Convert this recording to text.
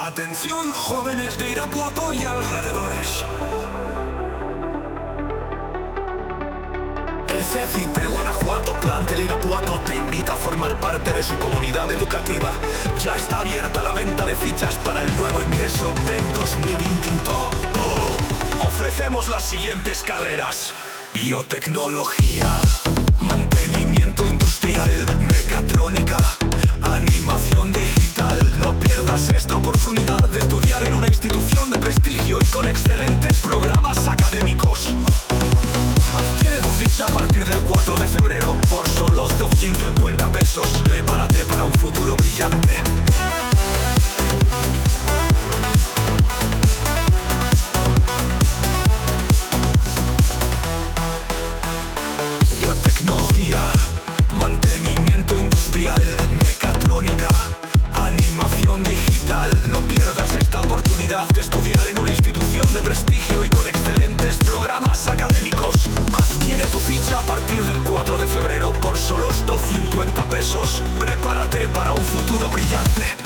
Atención, jóvenes de Irapuato y alrededores. El CECITE de Guanajuato, plantel Irapuato, te invita a formar parte de su comunidad educativa. Ya está abierta la venta de fichas para el nuevo ingreso del 2022. Ofrecemos las siguientes carreras: biotecnología, mantenimiento industrial, mecatrónica, animación digital. No pierdas esta oportunidad de estudiar en una institución de prestigio y con excelentes programas académicos. Adquiere tu ficha a partir del 4 de febrero por solo 250 pesos. Prepárate para un futuro brillante. Biotecnología, mantenimiento industrial, mecatrónica, animación digital. No pierdas esta oportunidad de estudiar en una institución de prestigio y con excelentes programas académicos. Adquiere tu ficha a partir del 4 de febrero por solo 250 pesos. Prepárate para un futuro brillante.